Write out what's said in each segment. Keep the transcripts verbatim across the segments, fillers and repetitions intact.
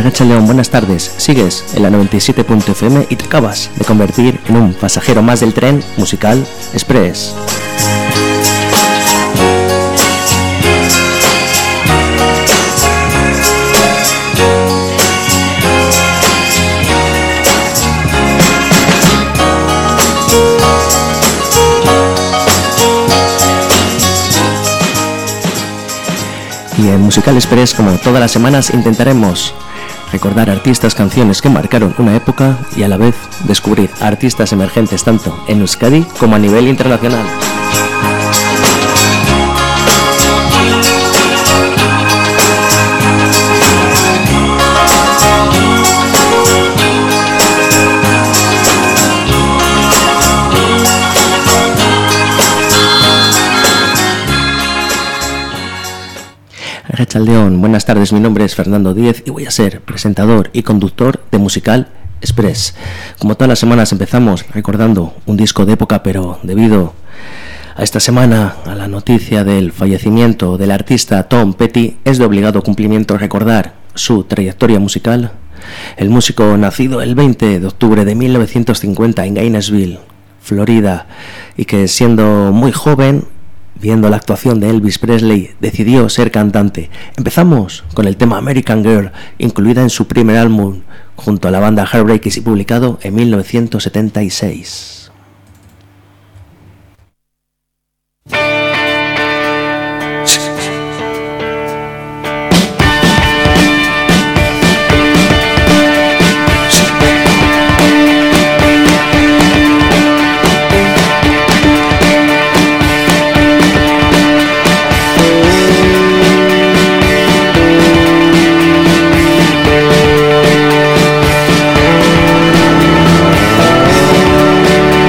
Arracha León, buenas tardes. Sigues en la noventa y siete punto efe eme y te acabas de convertir en un pasajero más del tren musical Express. Y en Musical Express, como todas las semanas, intentaremos recordar artistas, canciones que marcaron una época y a la vez descubrir artistas emergentes tanto en Euskadi como a nivel internacional. Arratsaldeon, buenas tardes, mi nombre es Fernando Díez y voy a ser presentador y conductor de Musical Express. Como todas las semanas empezamos recordando un disco de época, pero debido a esta semana, a la noticia del fallecimiento del artista Tom Petty, es de obligado cumplimiento recordar su trayectoria musical. El músico, nacido el veinte de octubre de mil novecientos cincuenta en Gainesville, Florida, y que siendo muy joven, viendo la actuación de Elvis Presley, decidió ser cantante. Empezamos con el tema American Girl, incluida en su primer álbum junto a la banda Heartbreakers y publicado en mil novecientos setenta y seis. We'll be right back.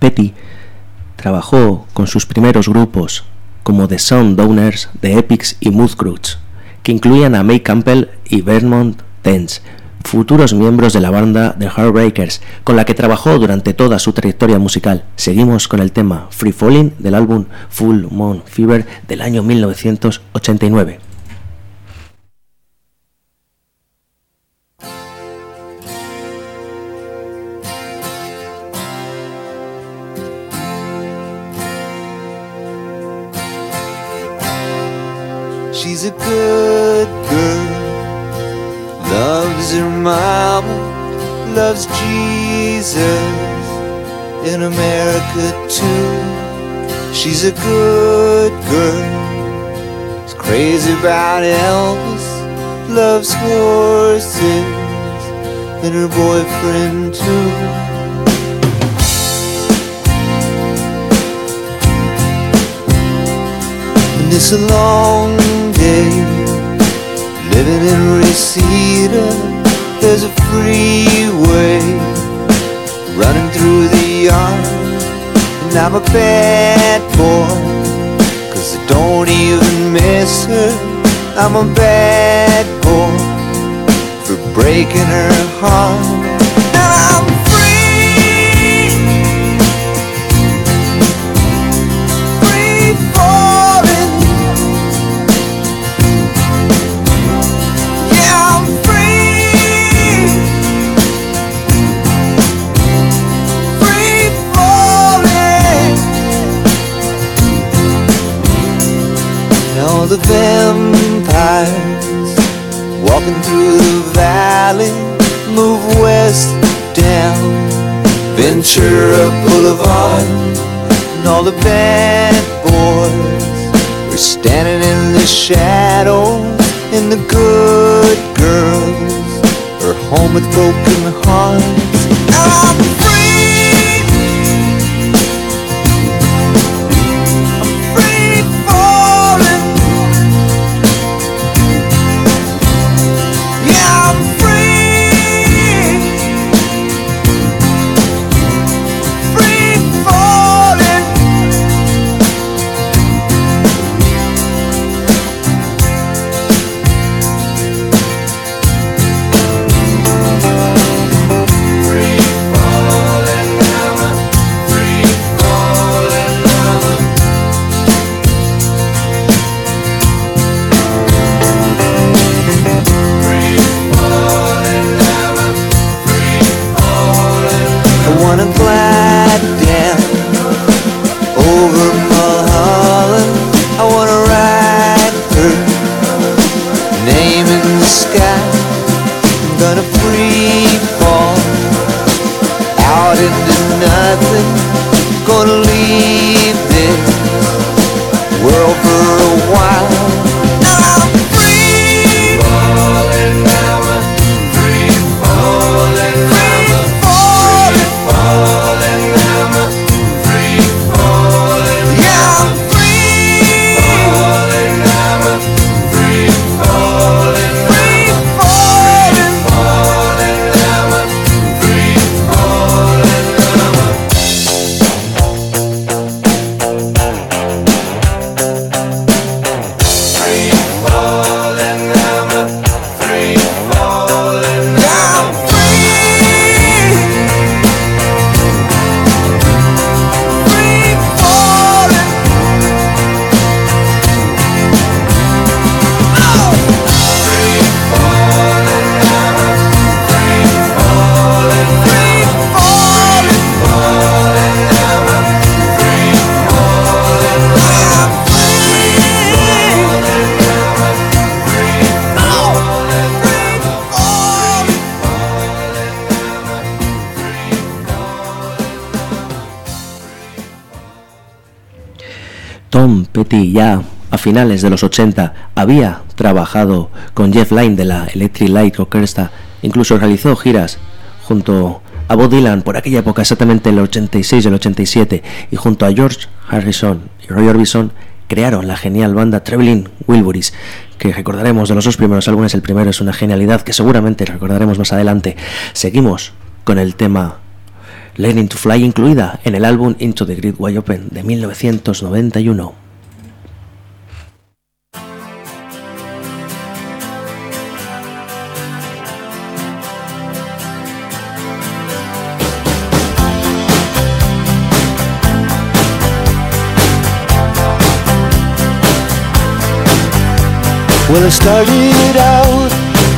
Petty trabajó con sus primeros grupos como The Sundowners, The Epics y Mood Crutch, que incluían a May Campbell y Vermont Tense, futuros miembros de la banda The Heartbreakers, con la que trabajó durante toda su trayectoria musical. Seguimos con el tema Free Falling del álbum Full Moon Fever del año mil novecientos ochenta y nueve. She's a good girl, loves her mama, loves Jesus, in America too. She's a good girl, is crazy about Elvis, loves horses, and her boyfriend too. And it's a long day, living in Reseda. There's a freeway running through the yard, and I'm a bad boy, cause I don't even miss her. I'm a bad boy for breaking her heart. Now I'm free, free falling. Yeah, I'm free, free falling. Now the vampires walking through the valley move west down Ventura Boulevard, and all the bad boys are standing in the shadows, and the good girls are home with broken hearts. Now I'm free, I'm free falling. Yeah, I'm free, free falling. Free falling now, free falling now. Free falling now, free falling. I wanna glide down over Mulholland. I wanna write her name in the sky. I'm gonna free fall out into nothing. Gonna leave this world for a while. Now I'm free falling now, free falling now, free falling now, free falling. Yeah, I'm free falling now, free falling, free falling, falling now, free falling now. Free falling now, free falling now. Free, free falling. Oh! Free falling now, free falling, free falling, falling now, free falling. I'm free falling now, free falling, free falling, Tom Petty ya a finales de los ochenta había trabajado con Jeff Lynne de la Electric Light Orchestra, incluso realizó giras junto a Bob Dylan por aquella época, exactamente el ochenta y seis y el ochenta y siete, y junto a George Harrison y Roy Orbison crearon la genial banda Traveling Wilburys, que recordaremos de los dos primeros álbumes. El primero es una genialidad que seguramente recordaremos más adelante. Seguimos con el tema Learning to Fly, incluida en el álbum Into the Great Wide Open de mil novecientos noventa y uno. Well, I started out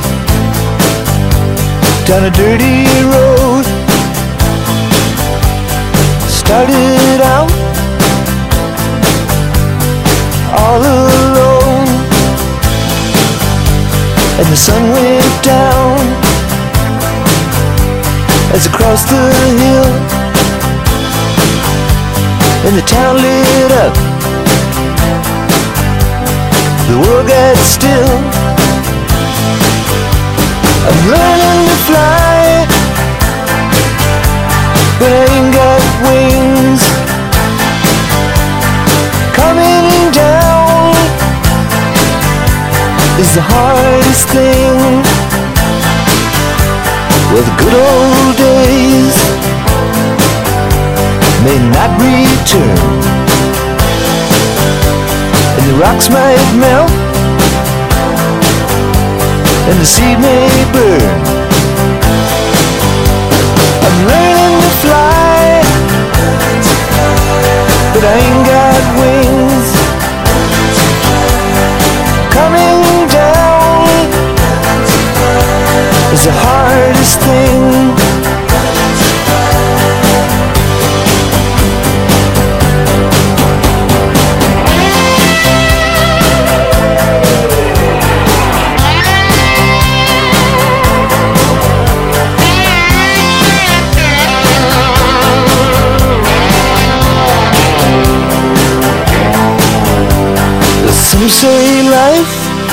down a dirty road. Started out all alone, and the sun went down as I crossed the hill, and the town lit up. The world got still. I'm learning to fly, but I ain't got wings. Coming down is the hardest thing. Well, the good old days may not return, and the rocks might melt, and the sea may burn. I'm learning to fly, but I ain't got wings. Coming down is the hardest thing. Some say life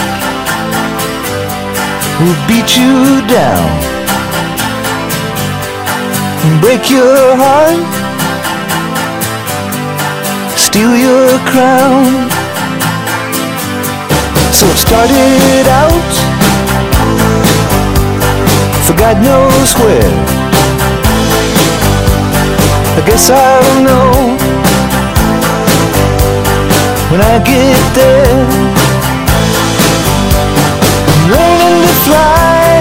will beat you down and break your heart, steal your crown. So it started out for God knows where. I guess I'll know when I get there. I'm learning to fly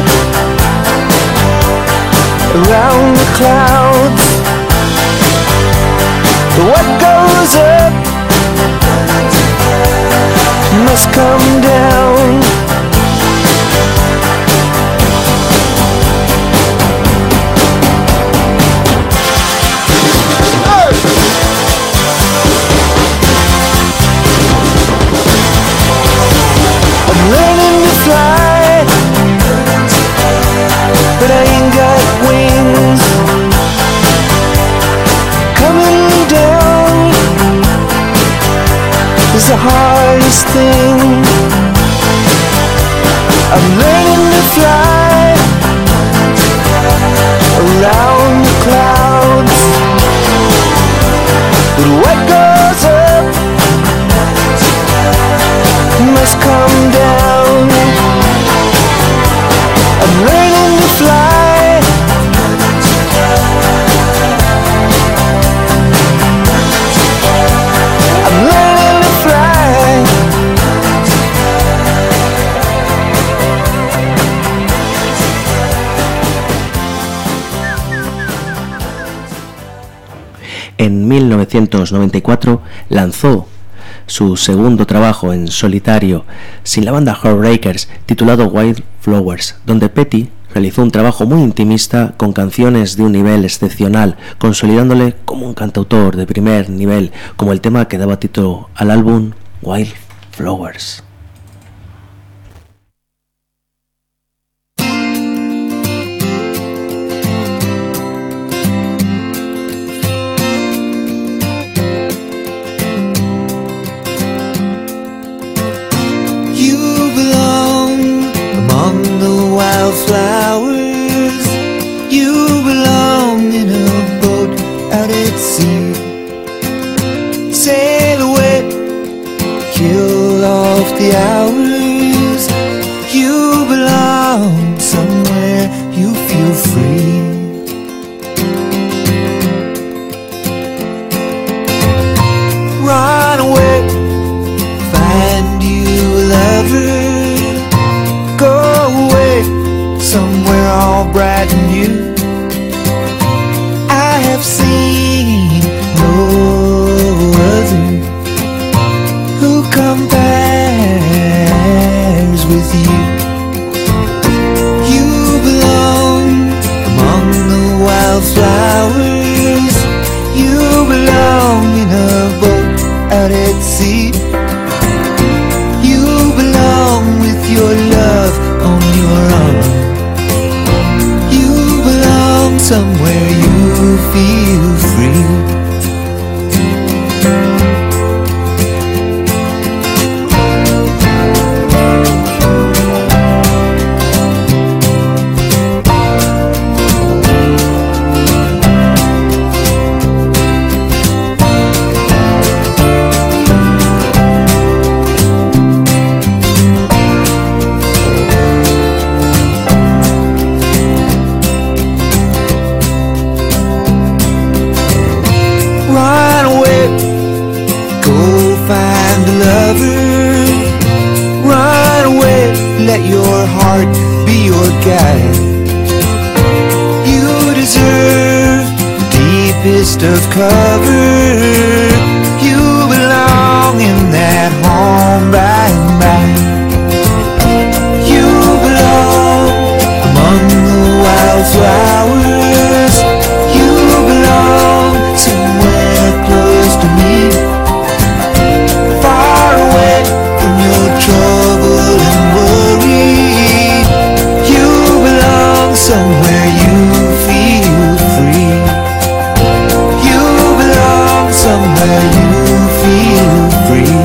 around the clouds. But what goes up must come down. But I ain't got wings. Coming down is the hardest thing. I'm learning to fly around the clouds. But what goes up must come down. I'm learning to fly. I'm learning to fly. En mil novecientos noventa y cuatro lanzó su segundo trabajo en solitario sin la banda Heartbreakers, titulado Wild Flowers, donde Petty realizó un trabajo muy intimista con canciones de un nivel excepcional, consolidándole como un cantautor de primer nivel, como el tema que daba título al álbum Wild Flowers. Flowers, you belong in a boat out at sea. Sail away, kill off the somewhere all bright and new. I have seen no other who compares with you. You belong among the wildflowers. You belong in a boat out at sea. You belong with your love on your arm. You belong somewhere you feel free. Let your heart be your guide. You deserve the deepest of cover. You belong in that home by and by. You belong among the wildflowers. You belong somewhere close to me, far away from your trouble and worry. You belong somewhere you feel free. You belong somewhere you feel free.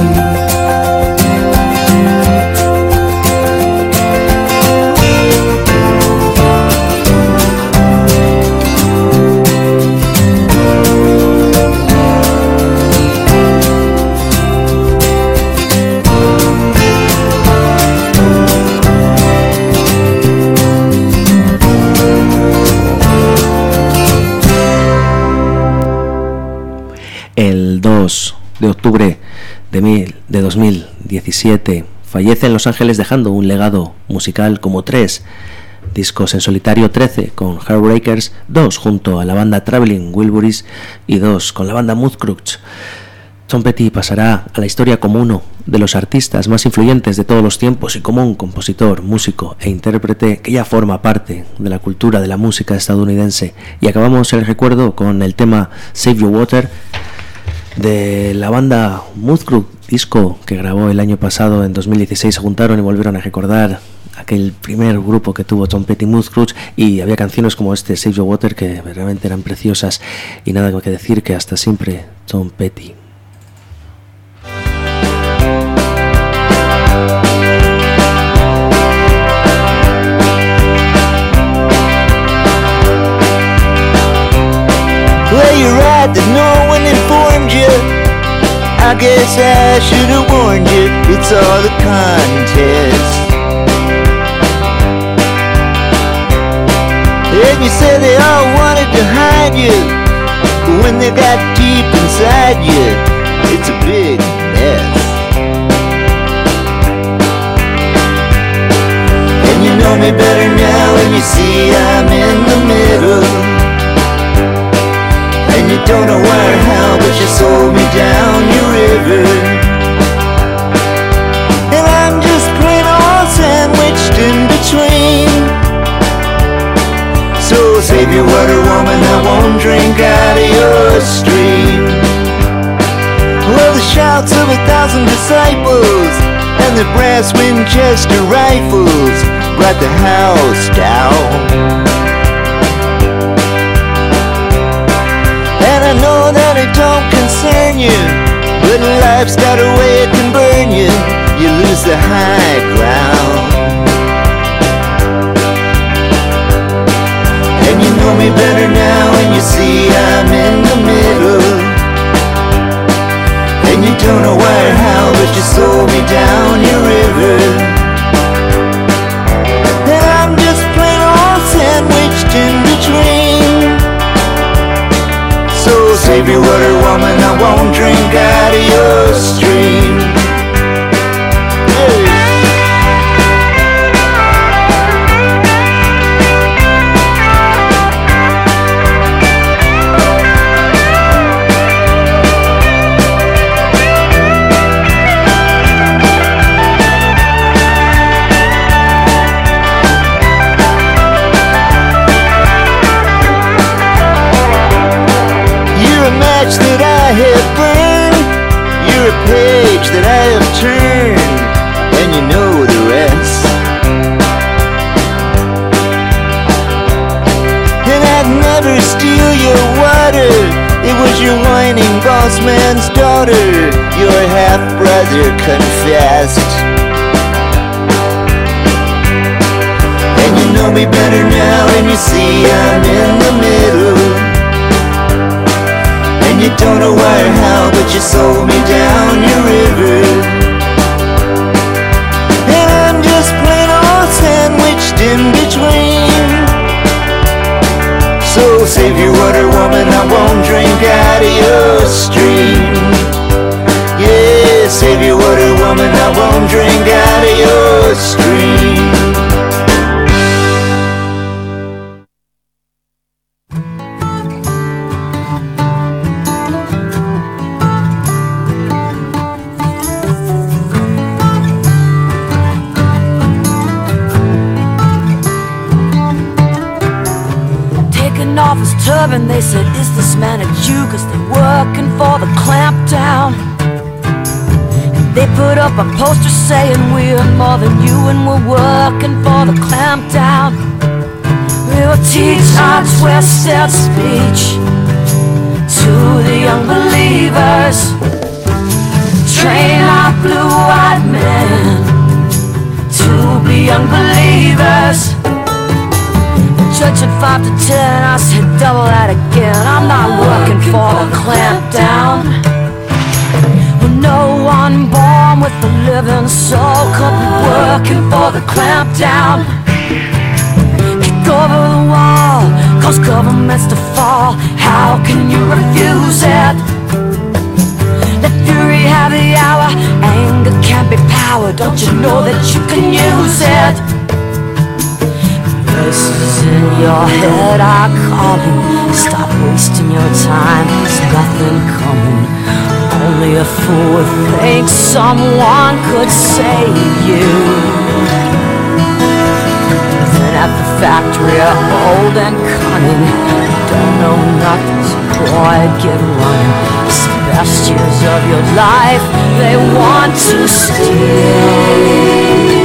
El dos de octubre de, mil, de dos mil diecisiete fallece en Los Ángeles, dejando un legado musical como tres discos en solitario, trece con Heartbreakers, dos junto a la banda Traveling Wilburys y dos con la banda Muthkrutch. Tom Petty pasará a la historia como uno de los artistas más influyentes de todos los tiempos y como un compositor, músico e intérprete que ya forma parte de la cultura de la música estadounidense. Y acabamos el recuerdo con el tema Save Your Water de la banda Muthkrutch, disco que grabó el año pasado, en dos mil dieciséis. Se juntaron y volvieron a recordar aquel primer grupo que tuvo Tom Petty, Muthkrutch, y había canciones como este Save Your Water que realmente eran preciosas. Y nada que decir, que hasta siempre Tom Petty. Well, you're right that no one informed you. I guess I should have warned you. It's all a contest. And you said they all wanted to hide you, but when they got deep inside you, it's a big mess. And you know me better now when you see I'm in the middle. And you don't know why or how, but you sold me down your river. And I'm just plain old sandwiched in between. So save your water, woman, I won't drink out of your stream. Well, the shouts of a thousand disciples and the brass Winchester rifles brought the house down. And I know that it don't concern you, but life's got a way it can burn you. You lose the high ground. And you know me better now when you see I'm in the middle. And you don't know why or how, but you sold me down your river. And I'm just plain old sandwiched in between. So save your water, woman, I won't drink out of your stream. Hey. your water. It was your whining boss man's daughter. Your half-brother confessed. And you know me better now, and you see I'm in the middle. And you don't know why or how, but you sold me down your river. And I'm just plain old sandwiched in between. So save your water, woman, I won't drink out of your stream. Yeah, save your water, woman, I won't drink out of your stream. Off his turban, they said, is this man a Jew? Cause they're working for the clampdown. And they put up a poster saying we're more than you, and we're working for the clampdown. We will teach our twisted speech to the young believers, train our blue-eyed men to be young believers. Judge at five to ten, I said double that again. I'm not working for the clampdown. Well, no one born with a living soul could be working for the clampdown. Kick over the wall, cause government's to fall. How can you refuse it? Let fury have the hour, anger can't be power. Don't you know that you can use it? Voices in your head are calling. Stop wasting your time, there's nothing coming. Only a fool would think someone could save you. Then at the factory are old and cunning, don't know nothing, so boy, get running. It's the best years of your life they want to steal.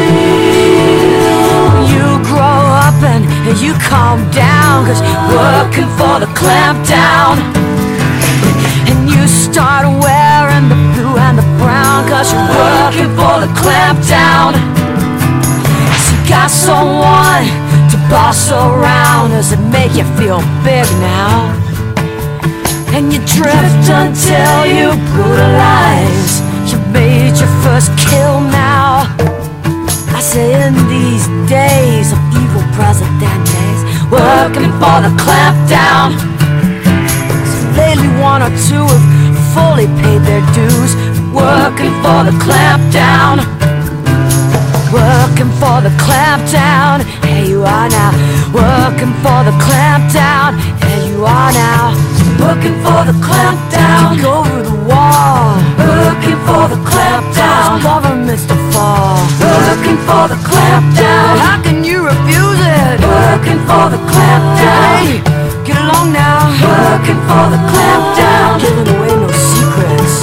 And you calm down, cause working for the clampdown. And you start wearing the blue and the brown, cause you're working for the clampdown. So you got someone to boss around. Does it make you feel big now? And you drift until you brutalize. You made your first kill now. I say in these days of evil presidentes, working for the clampdown. So lately one or two have fully paid their dues, working for the clampdown. Working for the clampdown, here you are now. Working for the clampdown, here you are now. Working for the clampdown, kick over the wall. Working for the clampdown, government's to fall. Working for the clampdown, how can you refuse it? Working for the clampdown, hey, get along now. Working for the clampdown, giving away no secrets.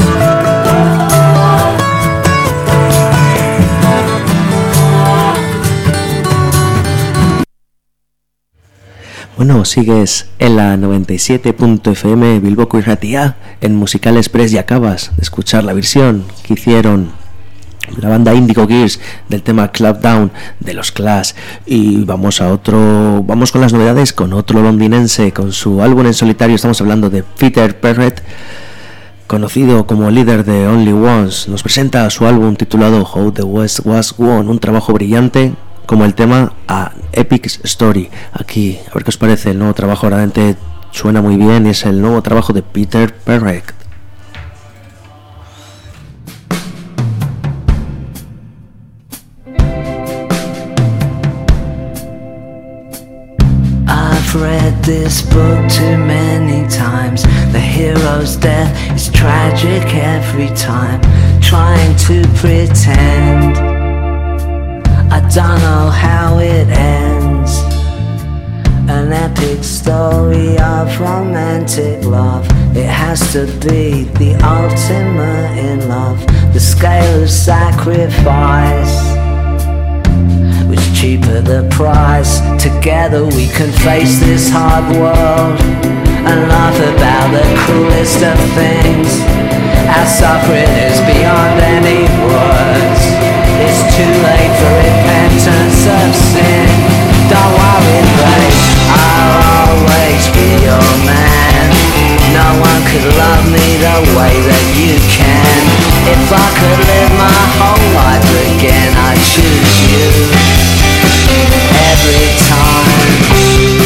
Bueno, sigues en la noventa y siete punto efe eme Bilboko Irratia, en Musical Express, y acabas de escuchar la versión que hicieron la banda Indigo Gears del tema Clampdown de los Clash. Y vamos a otro, vamos con las novedades, con otro londinense, con su álbum en solitario. Estamos hablando de Peter Perrett, conocido como líder de Only Ones. Nos presenta su álbum titulado How the West Was Won, un trabajo brillante como el tema a Epic Story. Aquí, a ver qué os parece el nuevo trabajo. Realmente suena muy bien y es el nuevo trabajo de Peter Perrett. I've read this book too many times. The hero's death is tragic every time. Trying to pretend I don't know how it ends. An epic story of romantic love. It has to be the ultimate in love. The scale of sacrifice was cheaper the price Together we can face this hard world and laugh about the cruelest of things. Our suffering is beyond any words. It's too late for repentance of sin. Don't worry, babe, I'll always be your man. No one could love me the way that you can. If I could live my whole life again, I'd choose you every time.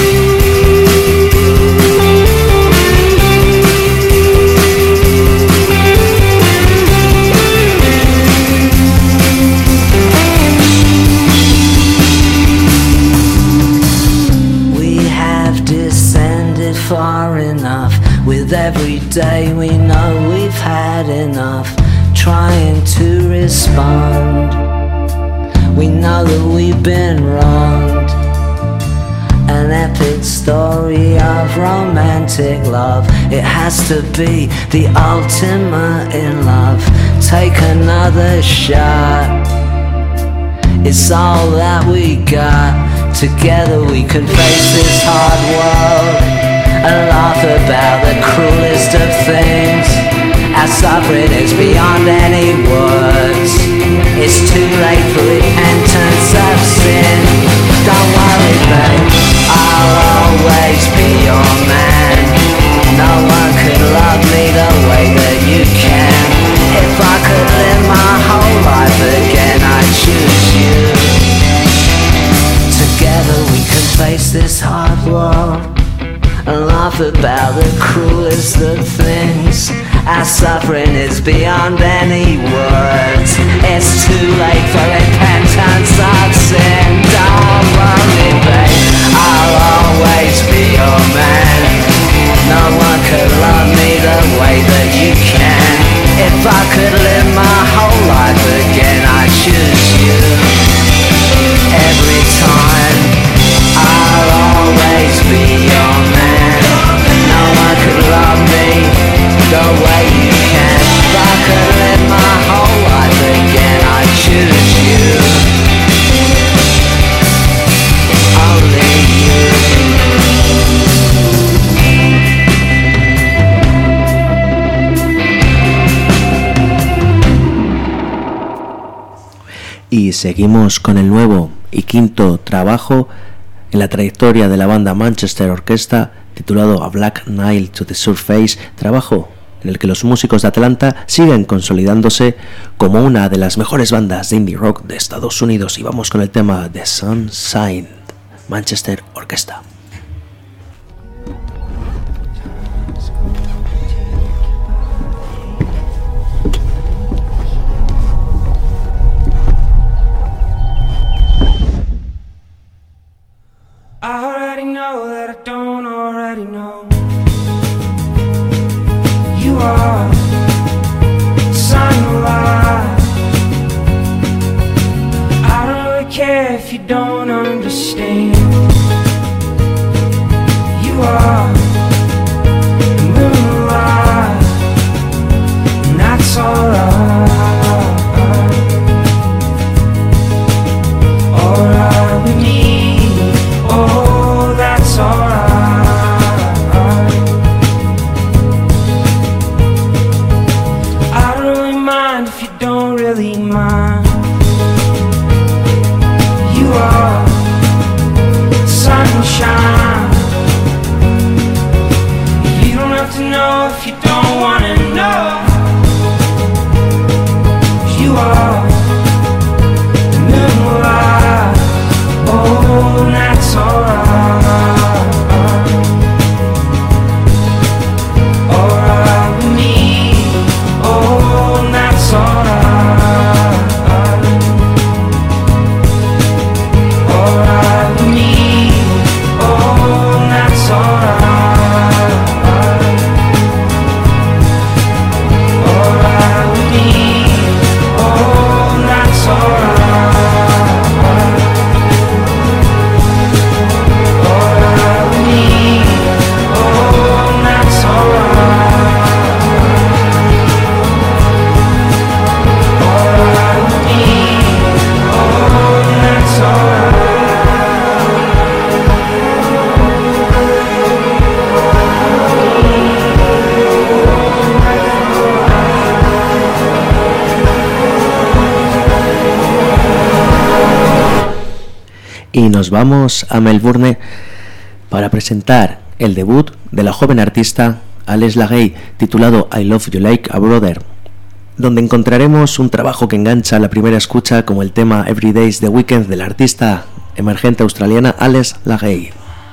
Far enough. With every day we know we've had enough. Trying to respond, we know that we've been wronged. An epic story of romantic love. It has to be the ultimate in love. Take another shot. It's all that we got. Together we can face this hard world and laugh about the cruelest of things. Our suffering is beyond any words. It's too late for repentance of sin. Don't worry, babe, I'll always be your man. No one could love me the way that you can. If I could live my whole life again, I'd choose you. Together we can face this hard world and laugh about the cruelest of things. Our suffering is beyond any words. It's too late for repentance of sin. Don't worry, babe, I'll always be your man. No one could love me the way that you can. If I could live my whole life again, I'd choose you every time. I'll always be your man. No one could love me the way you can. If I could live my whole life again, I'd choose you. Only you. Y seguimos con el nuevo y quinto trabajo en la trayectoria de la banda Manchester Orchestra, titulado A Black Nile to the Surface, trabajo en el que los músicos de Atlanta siguen consolidándose como una de las mejores bandas de indie rock de Estados Unidos. Y vamos con el tema de Sunshine, Manchester Orchestra. I already know that I don't already know. You are the sign of life. I don't really care if you don't understand. You are the moonlight, and that's alright. Alright with me. Oh, that's alright. I don't really mind if you don't really mind. You are sunshine, Y nos vamos a Melbourne para presentar el debut de la joven artista Alex Lagay, titulado I Love You Like a Brother, donde encontraremos un trabajo que engancha a la primera escucha como el tema Every Day's The Weekend de la artista emergente australiana Alex Lagay.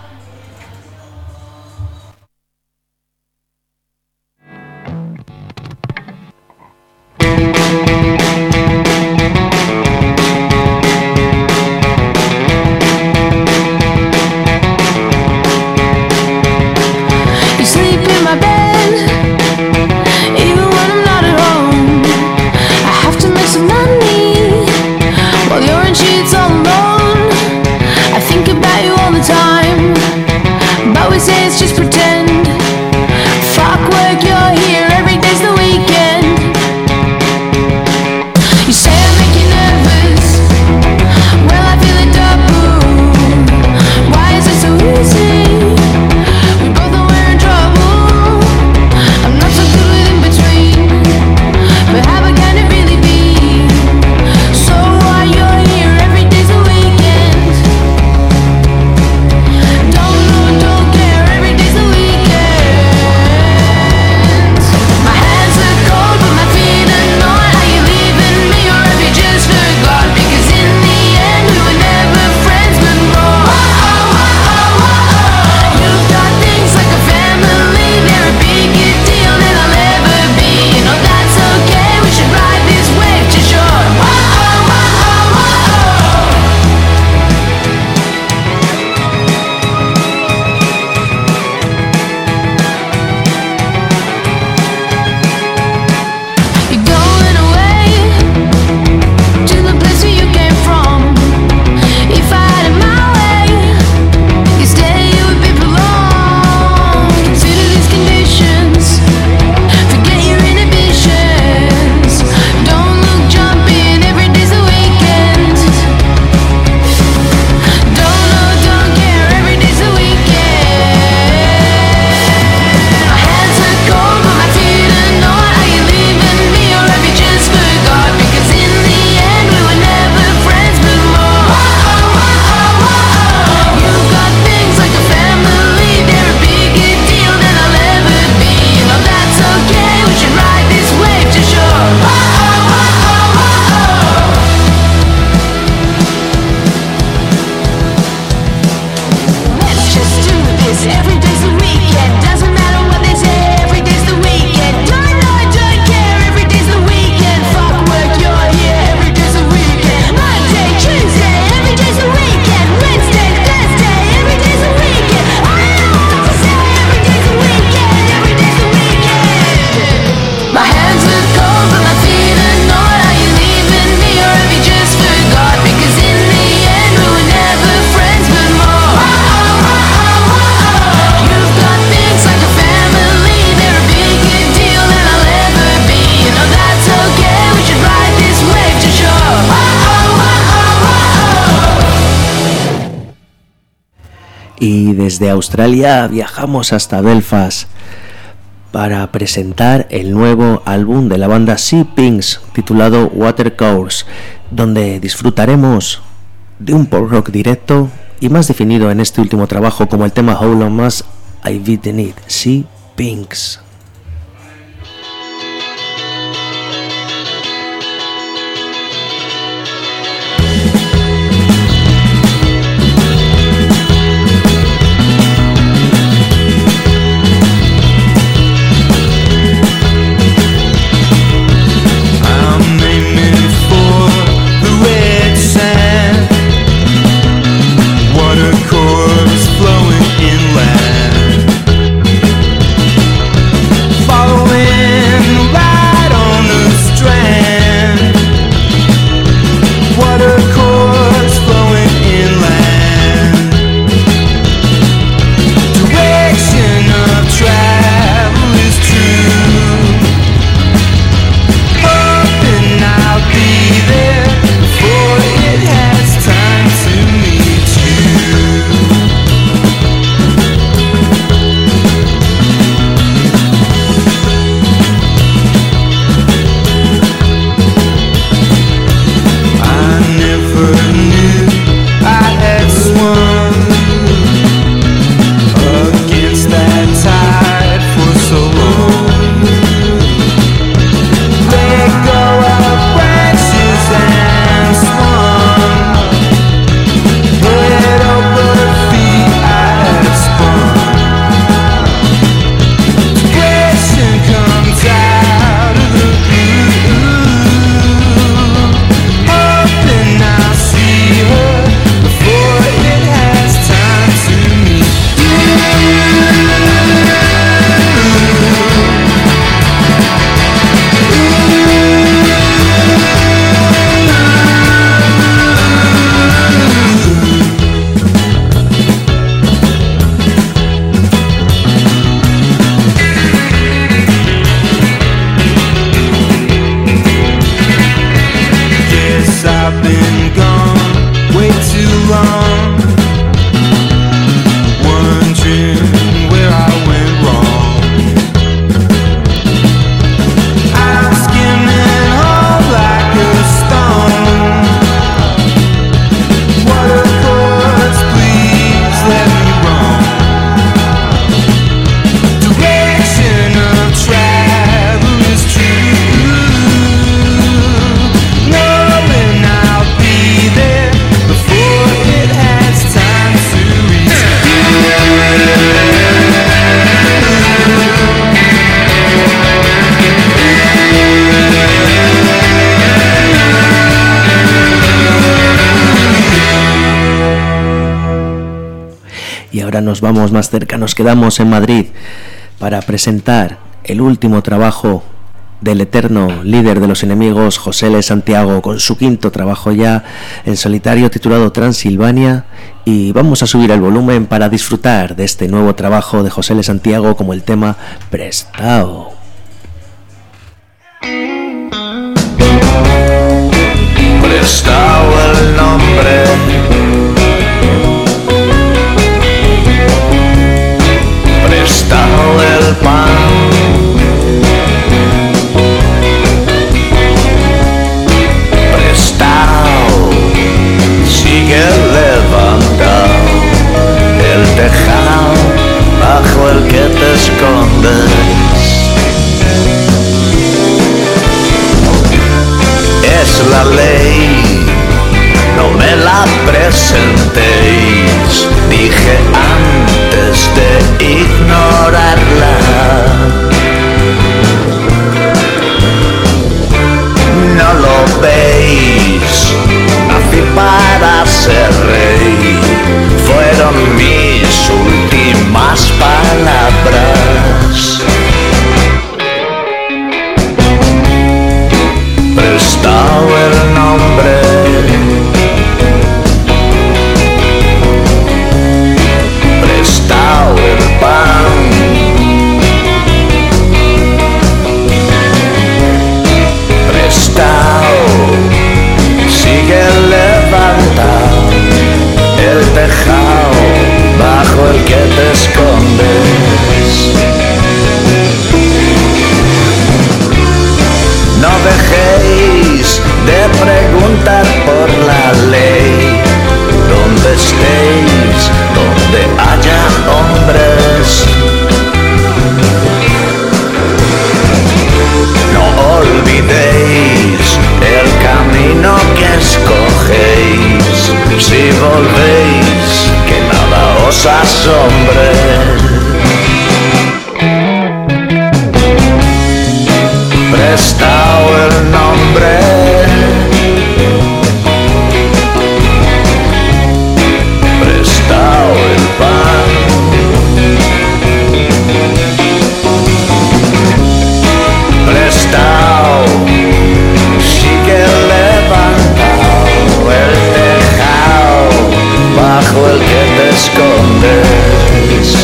Y desde Australia viajamos hasta Belfast para presentar el nuevo álbum de la banda Sea Pinks titulado Watercourse, donde disfrutaremos de un pop rock directo y más definido en este último trabajo como el tema How Long Must I Be The Need, Sea Pinks. Flowing inland, from, wondering where I went wrong, asking it all like a stone. Watercourse, please let me roam. Direction of travel is true, knowing I'll be there before it has time to reach Y ahora nos vamos más cerca, nos quedamos en Madrid para presentar el último trabajo del eterno líder de los enemigos, José L. Santiago, con su quinto trabajo ya en solitario titulado Transilvania, y vamos a subir el volumen para disfrutar de este nuevo trabajo de José L. Santiago como el tema Prestao. Prestao el nombre, prestao el pan, prestao, sigue levantado el tejado bajo el que te escondes. Es la ley, no me la presentéis, dije antes de ignorarla. No lo veis, nací para ser rey, fueron mis últimas palabras. Prestao el nombre, prestao el pan, prestao, sigue levantado el tejado bajo el que te escondes. No dejéis de preguntar por la ley, donde estéis, donde haya hombres. No olvidéis el camino que escogéis, si volvéis, que nada os asombre. Prestao el nombre, prestao el pan, prestao, sigue levantado el tejado bajo el que te escondes.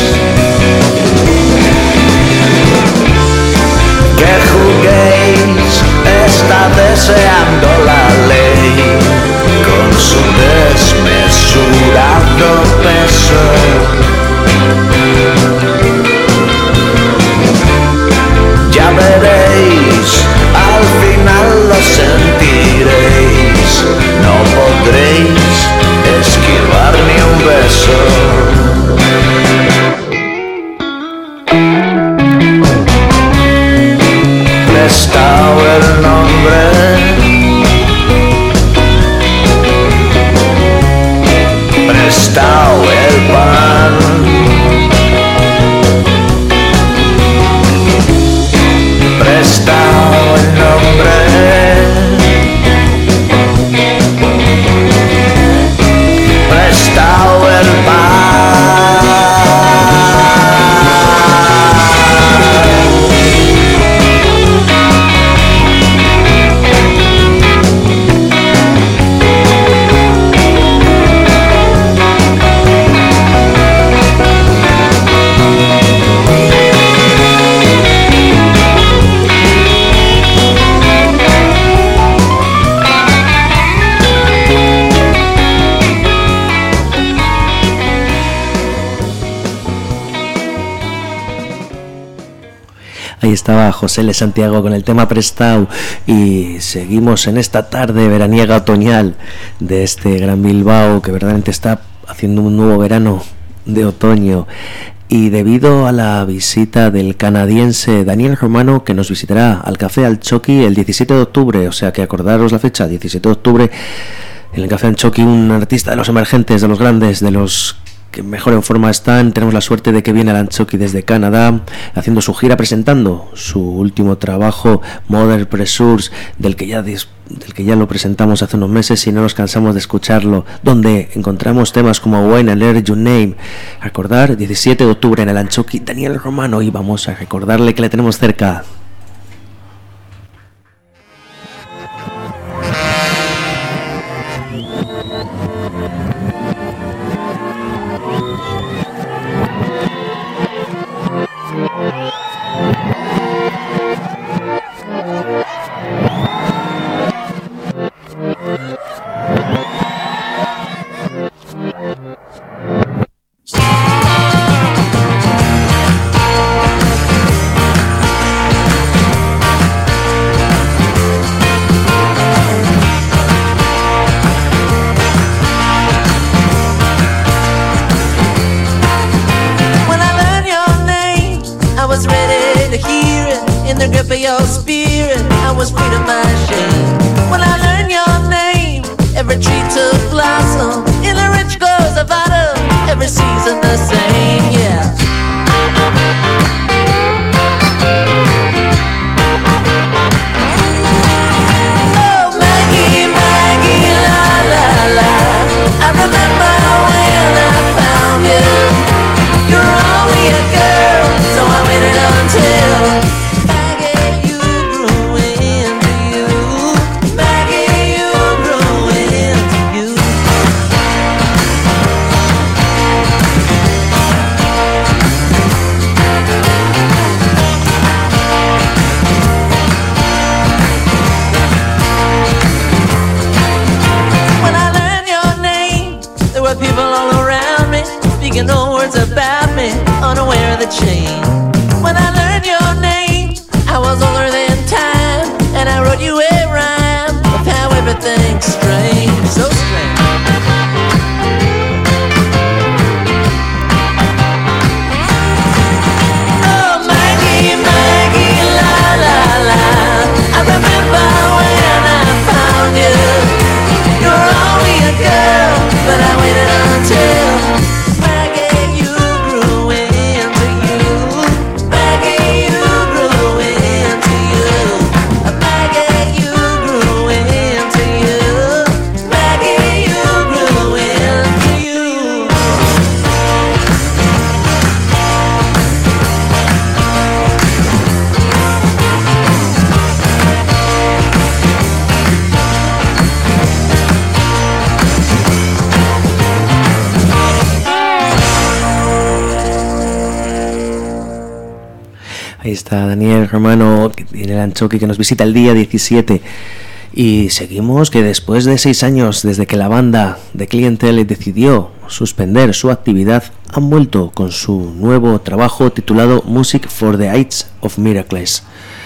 Que juguéis, está deseando la ley con su desmesurado peso. Ya veréis, al final lo sentiréis, no podréis esquivar ni un beso. Prestao el nombre, prestao el pan, prestao el nombre, prestao el pan. Ahí estaba José L. Santiago con el tema Prestau y seguimos en esta tarde veraniega otoñal de este Gran Bilbao que verdaderamente está haciendo un nuevo verano de otoño. Y debido a la visita del canadiense Daniel Romano, que nos visitará al Café Alchoqui el diecisiete de octubre, o sea que acordaros la fecha, diecisiete de octubre, en el Café Alchoqui, un artista de los emergentes, de los grandes, de los que mejor en forma están. Tenemos la suerte de que viene al Alchoqui desde Canadá, haciendo su gira, presentando su último trabajo, Modern Pressures, del que ya dis- del que ya lo presentamos hace unos meses y no nos cansamos de escucharlo, donde encontramos temas como When I Learned Your Name. Recordar, diecisiete de octubre en el Alchoqui, Daniel Romano, y vamos a recordarle que le tenemos cerca. Ahí está Daniel Romano en el Alchoqui, que nos visita el día diecisiete. Y seguimos que después de seis años desde que la banda de Clientele decidió suspender su actividad, han vuelto con su nuevo trabajo titulado Music for the Age of Miracles.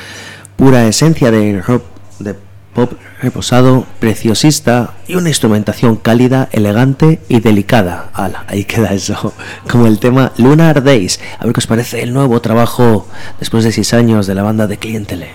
Pura esencia de rock, de pop reposado, preciosista y una instrumentación cálida, elegante y delicada. Ala, ahí queda eso, como el tema Lunar Days. A ver qué os parece el nuevo trabajo después de seis años de la banda de Clientele.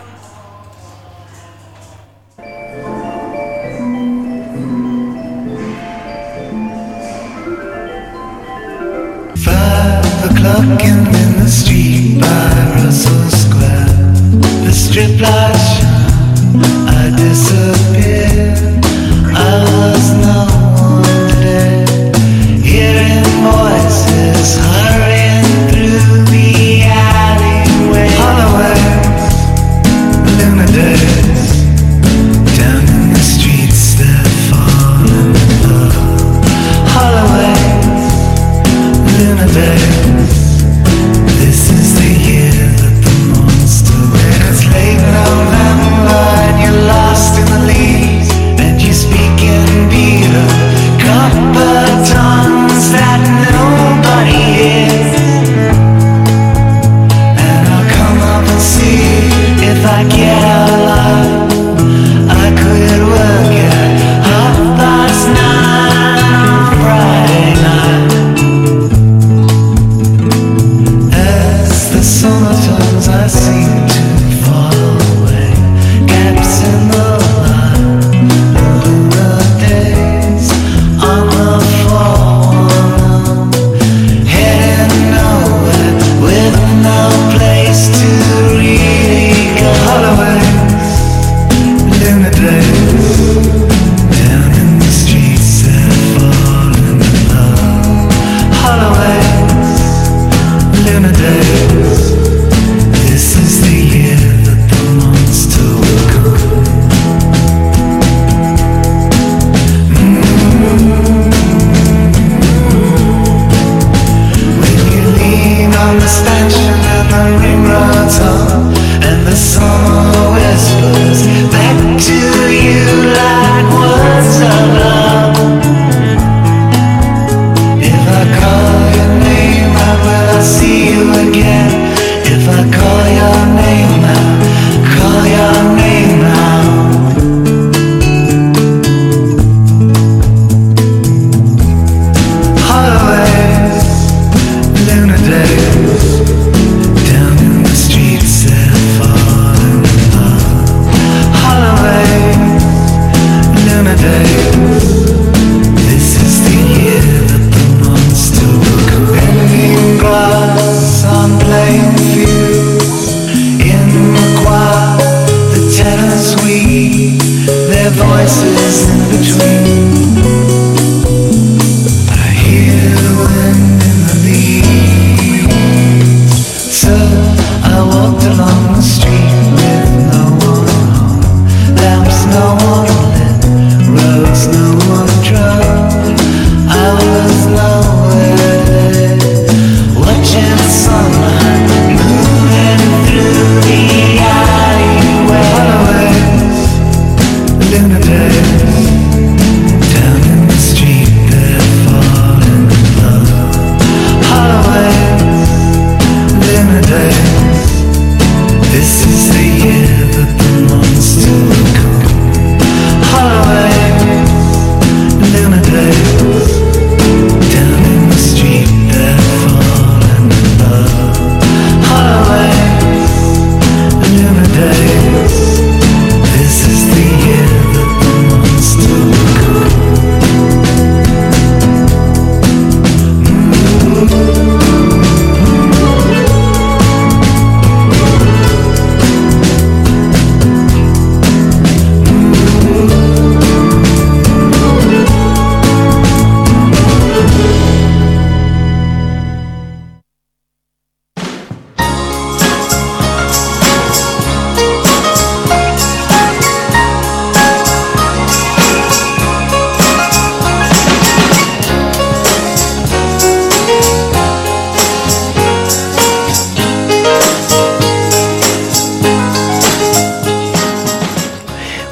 Five o'clock and in the street by Russell Square, the strip lights shine, I disappeared. I was no one today, hearing voices hurrying through the alleyway. Halloween, lunar days, down in the streets that fall in love. Halloween, lunar days, this is the year that the monster wears. It's late November and you're lost in the leaves, and you speak in Beaver.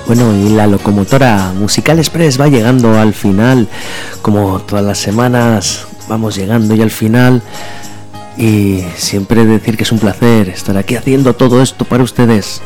Bueno, y la locomotora Musical Express va llegando al final, como todas las semanas vamos llegando ya al final, y siempre decir que es un placer estar aquí haciendo todo esto para ustedes.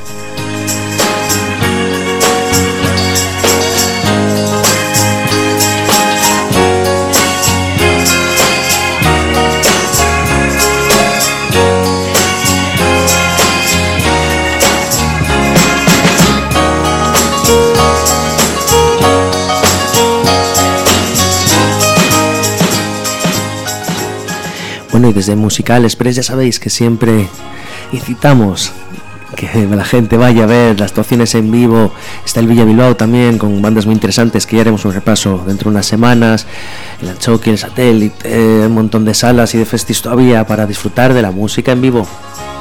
Bueno, y desde Musical Express ya sabéis que siempre incitamos que la gente vaya a ver las actuaciones en vivo. Está el Villa Bilbao también, con bandas muy interesantes, que ya haremos un repaso dentro de unas semanas. El Anchoqui, el Satélite, un montón de salas y de festis todavía para disfrutar de la música en vivo.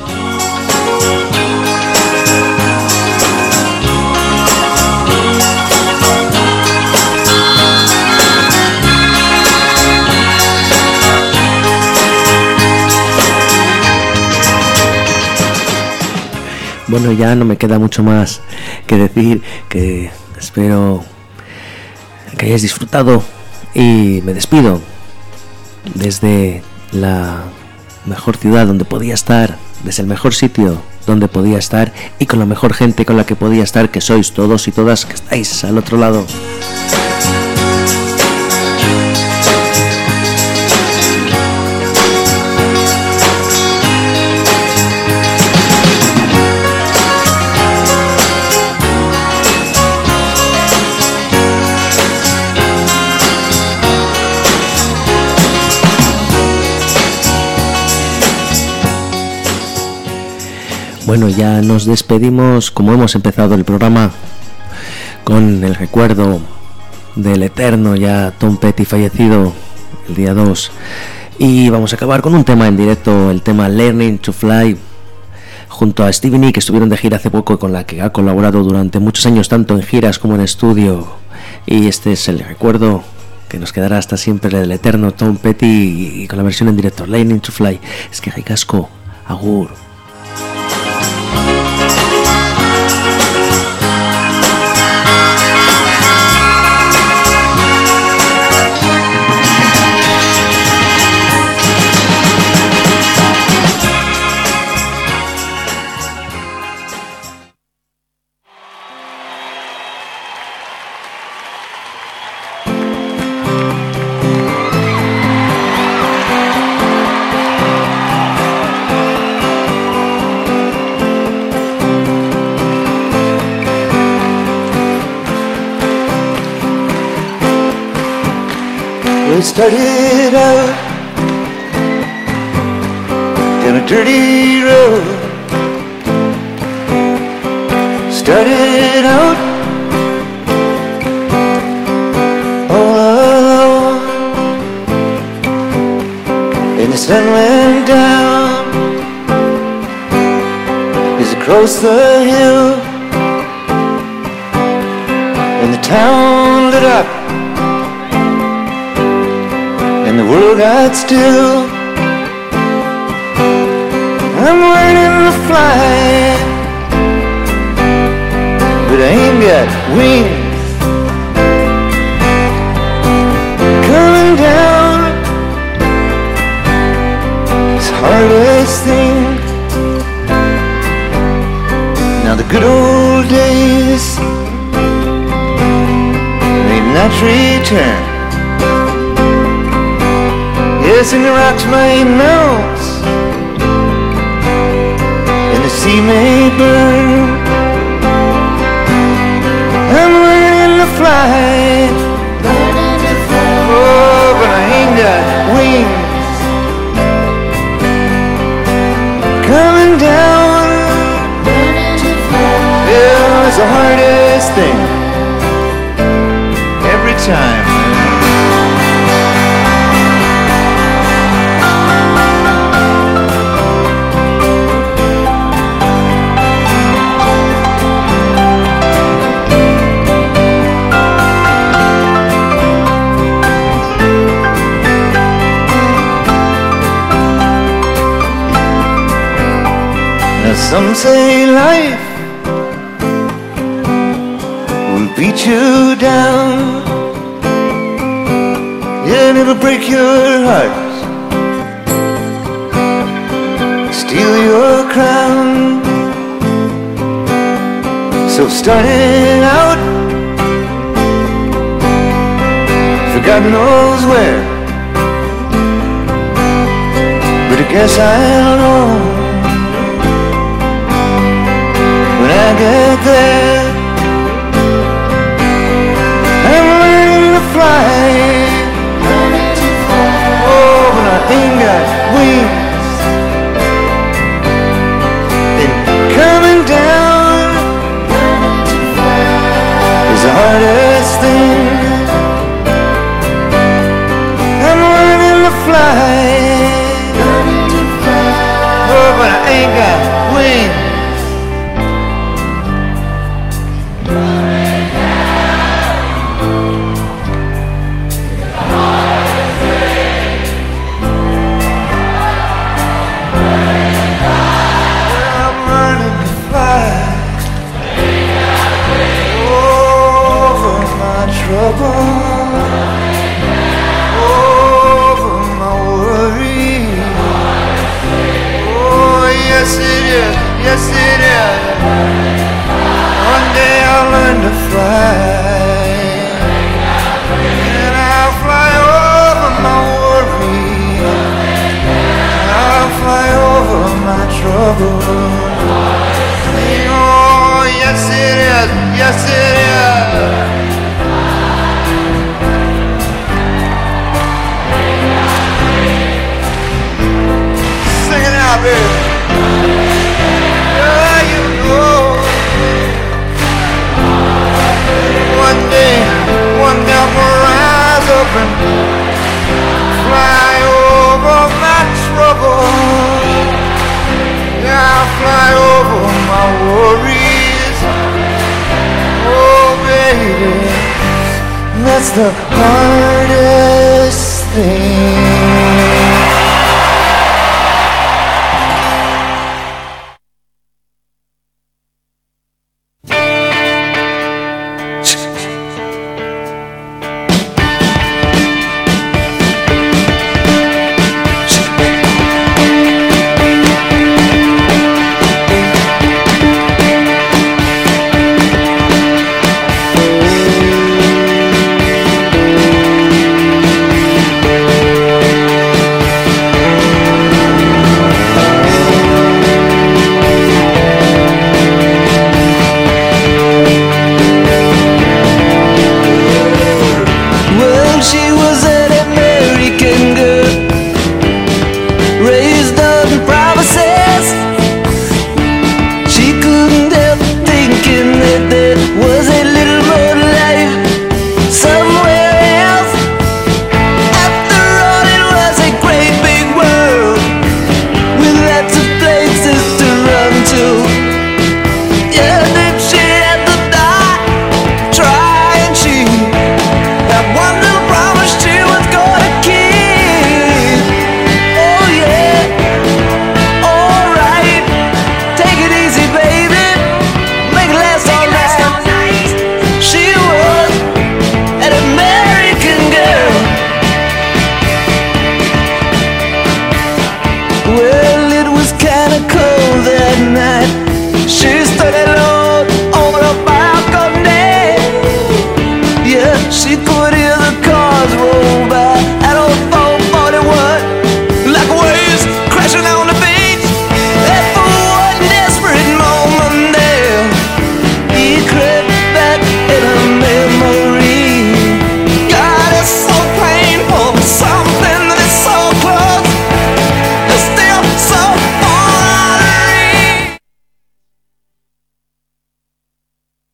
Bueno, ya no me queda mucho más que decir, que espero que hayáis disfrutado y me despido desde la mejor ciudad donde podía estar, desde el mejor sitio donde podía estar y con la mejor gente con la que podía estar, que sois todos y todas que estáis al otro lado. Bueno, ya nos despedimos como hemos empezado el programa, con el recuerdo del eterno ya Tom Petty, fallecido el día dos, y vamos a acabar con un tema en directo, el tema Learning to Fly, junto a Stevie Nicks, que estuvieron de gira hace poco, con la que ha colaborado durante muchos años tanto en giras como en estudio, y este es el recuerdo que nos quedará hasta siempre del eterno Tom Petty, y con la versión en directo, Learning to Fly. Es que ricasco, agur. We started out down a dirty road. Started out all alone, and the sun went down as across the hill, and the town lit up, and the world got still. I'm learning to fly, but I ain't got wings. Coming down is the hardest thing. Now the good old days may not return. Yes, and the rocks may melt, and the sea may burn. I'm learning to fly, oh, but I ain't got wings. Coming down, yeah, it's the hardest thing every time. Some say life beat you down, and it'll break your heart, steal your crown. So starting out for God knows where, but I guess I'll know when I get there. I'm learning to fly, oh, but I ain't got wings. And coming down is the hardest thing. I'm learning to fly, oh, but I ain't got wings. Over my worry. Oh, yes it is, yes it is. One day I'll learn to fly, and I'll fly over my worry. I'll fly over my trouble. Oh, yes it is, yes it is. Baby. Yeah, you know, one day, one day I'm gonna rise up and fly over my trouble. Yeah, I'll fly over my worries. Oh, baby, that's the hardest thing. Well,